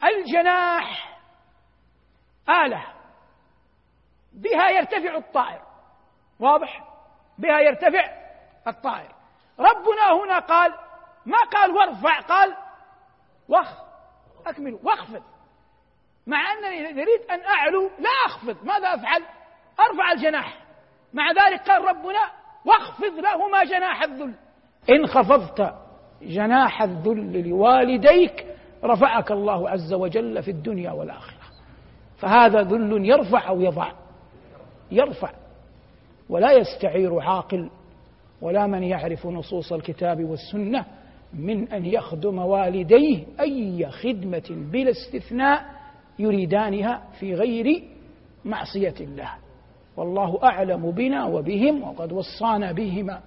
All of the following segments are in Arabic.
الجناح آلة بها يرتفع الطائر، واضح؟ بها يرتفع الطائر. ربنا هنا قال، ما قال وارفع، قال أكملوا واخفض، مع أنني أريد أن أعلو لا أخفض، ماذا أفعل؟ أرفع الجناح. مع ذلك قال ربنا واخفض لهما جناح الذل. إن خفضت جناح الذل لوالديك رفعك الله عز وجل في الدنيا والآخرة. فهذا ذل يرفع أو يضع؟ يرفع. ولا يستعير عاقل ولا من يعرف نصوص الكتاب والسنة من أن يخدم والديه أي خدمة بلا استثناء يريدانها في غير معصية الله، والله أعلم بنا وبهم وقد وصانا بهما.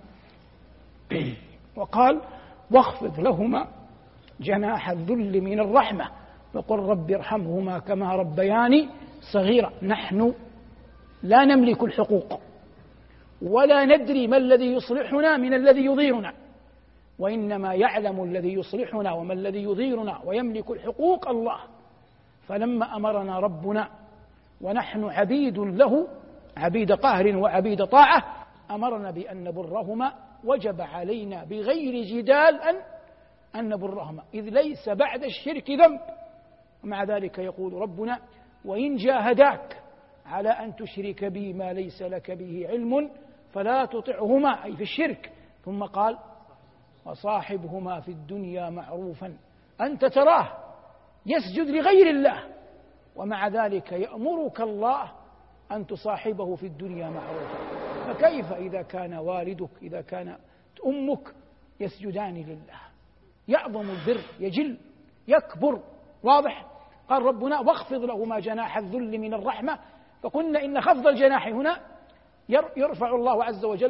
وقال واخفض لهما جناح الذل من الرحمة وقل رب ارحمهما كما ربياني صغيرا. نحن لا نملك الحقوق ولا ندري ما الذي يصلحنا من الذي يضيرنا، وإنما يعلم الذي يصلحنا وما الذي يضيرنا ويملك الحقوق الله. فلما أمرنا ربنا ونحن عبيد له، عبيد قهر وعبيد طاعة، أمرنا بأن نبرهما، وجب علينا بغير جدال أن نبرهما، إذ ليس بعد الشرك ذنب. ومع ذلك يقول ربنا وإن جاهداك على أن تشرك بي ما ليس لك به علم فلا تطعهما، أي في الشرك. ثم قال وصاحبهما في الدنيا معروفا. أنت تراه يسجد لغير الله، ومع ذلك يأمرك الله أن تصاحبه في الدنيا معروفا، فكيف إذا كان والدك، إذا كان أمك يسجدان لله؟ يعظم البر، يجل، يكبر. واضح؟ قال ربنا واخفض لهما جناح الذل من الرحمة. فقلنا إن خفض الجناح هنا يرفع الله عز وجل